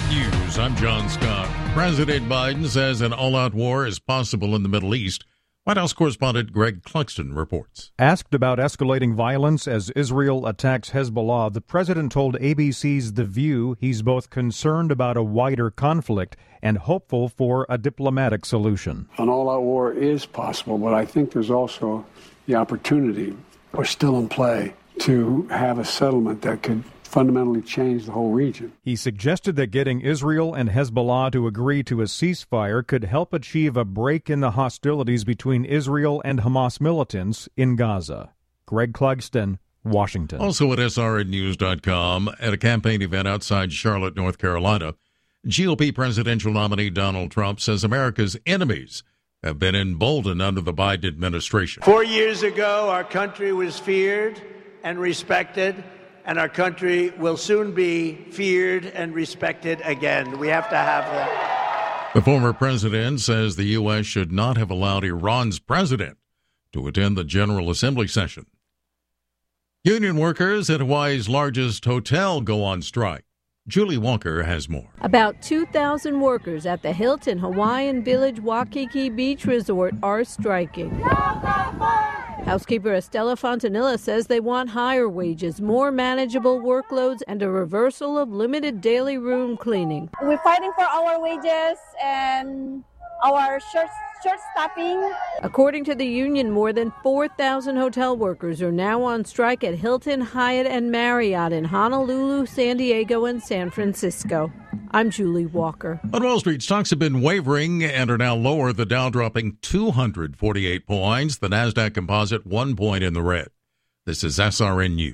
SRN News, I'm John Scott. President Biden says an all-out war is possible in the Middle East. White House correspondent Greg Clugston reports. Asked about escalating violence as Israel attacks Hezbollah, the president told ABC's The View he's both concerned about a wider conflict and hopeful for a diplomatic solution. An all-out war is possible, but I think there's also the opportunity, or still in play, to have a settlement that could fundamentally change the whole region. He suggested that getting Israel and Hezbollah to agree to a ceasefire could help achieve a break in the hostilities between Israel and Hamas militants in Gaza. Greg Clugston, Washington. Also at srnnews.com, at a campaign event outside Charlotte, North Carolina, GOP presidential nominee Donald Trump says America's enemies have been emboldened under the Biden administration. 4 years ago, our country was feared and respected, and our country will soon be feared and respected again. We have to have that. The former president says the U.S. should not have allowed Iran's president to attend the General Assembly session. Union workers at Hawaii's largest hotel go on strike. Julie Walker has more. About 2,000 workers at the Hilton Hawaiian Village Waikiki Beach Resort are striking. Housekeeper Estella Fontanilla says they want higher wages, more manageable workloads, and a reversal of limited daily room cleaning. We're fighting for our wages and our short staffing. According to the union, more than 4,000 hotel workers are now on strike at Hilton, Hyatt, and Marriott in Honolulu, San Diego, and San Francisco. I'm Julie Walker. On Wall Street, stocks have been wavering and are now lower. The Dow dropping 248 points. The Nasdaq Composite 1 point in the red. This is SRN News.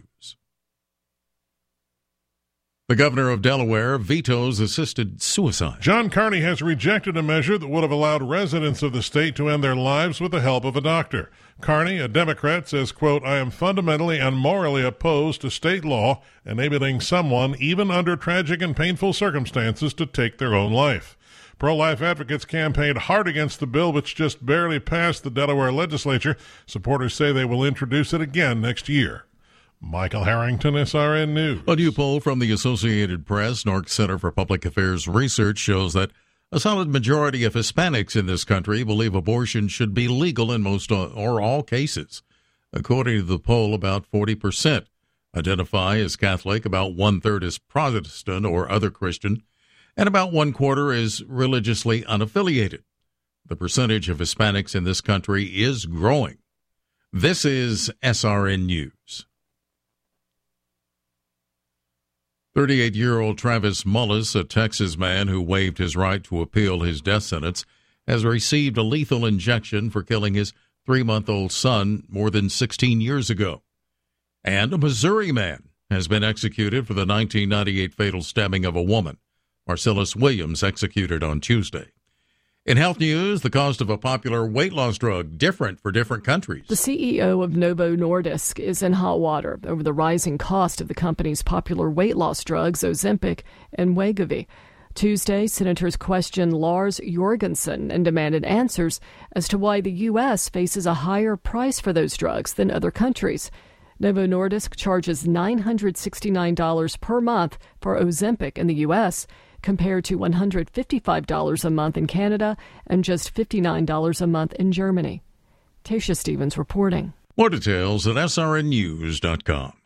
The governor of Delaware vetoes assisted suicide. John Carney has rejected a measure that would have allowed residents of the state to end their lives with the help of a doctor. Carney, a Democrat, says, quote, I am fundamentally and morally opposed to state law enabling someone, even under tragic and painful circumstances, to take their own life. Pro-life advocates campaigned hard against the bill, which just barely passed the Delaware legislature. Supporters say they will introduce it again next year. Michael Harrington, SRN News. A new poll from the Associated Press, NORC Center for Public Affairs Research, shows that a solid majority of Hispanics in this country believe abortion should be legal in most or all cases. According to the poll, about 40% identify as Catholic, about one-third as Protestant or other Christian, and about one-quarter is religiously unaffiliated. The percentage of Hispanics in this country is growing. This is SRN News. 38-year-old Travis Mullis, a Texas man who waived his right to appeal his death sentence, has received a lethal injection for killing his 3-month-old son more than 16 years ago. And a Missouri man has been executed for the 1998 fatal stabbing of a woman. Marcellus Williams executed on Tuesday. In health news, the cost of a popular weight loss drug different for different countries. The CEO of Novo Nordisk is in hot water over the rising cost of the company's popular weight loss drugs, Ozempic and Wegovy. Tuesday, senators questioned Lars Jorgensen and demanded answers as to why the U.S. faces a higher price for those drugs than other countries. Novo Nordisk charges $969 per month for Ozempic in the U.S., compared to $155 a month in Canada and just $59 a month in Germany. Tasha Stevens reporting. More details at srnnews.com.